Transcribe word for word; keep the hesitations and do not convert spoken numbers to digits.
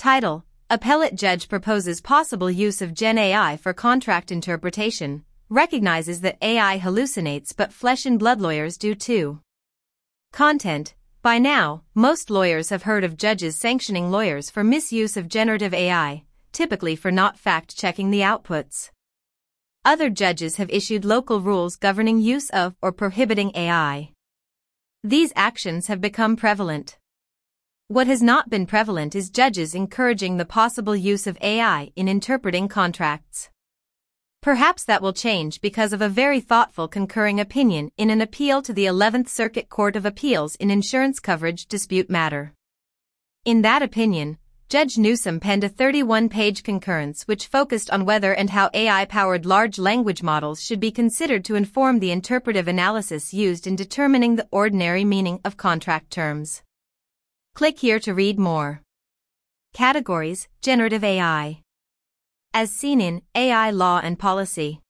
Title: Appellate Judge proposes possible use of Gen A I for contract interpretation, recognizes that A I hallucinates but flesh and blood lawyers do too. Content: By now, most lawyers have heard of judges sanctioning lawyers for misuse of generative A I, typically for not fact-checking the outputs. Other judges have issued local rules governing use of or prohibiting A I. These actions have become prevalent. What has not been prevalent is judges encouraging the possible use of A I in interpreting contracts. Perhaps that will change because of a very thoughtful concurring opinion in an appeal to the eleventh Circuit Court of Appeals in insurance coverage dispute matter. In that opinion, Judge Newsom penned a thirty-one page concurrence which focused on whether and how A I-powered large language models should be considered to inform the interpretive analysis used in determining the ordinary meaning of contract terms. Click here to read more. Categories: Generative A I. As seen in A I Law and Policy.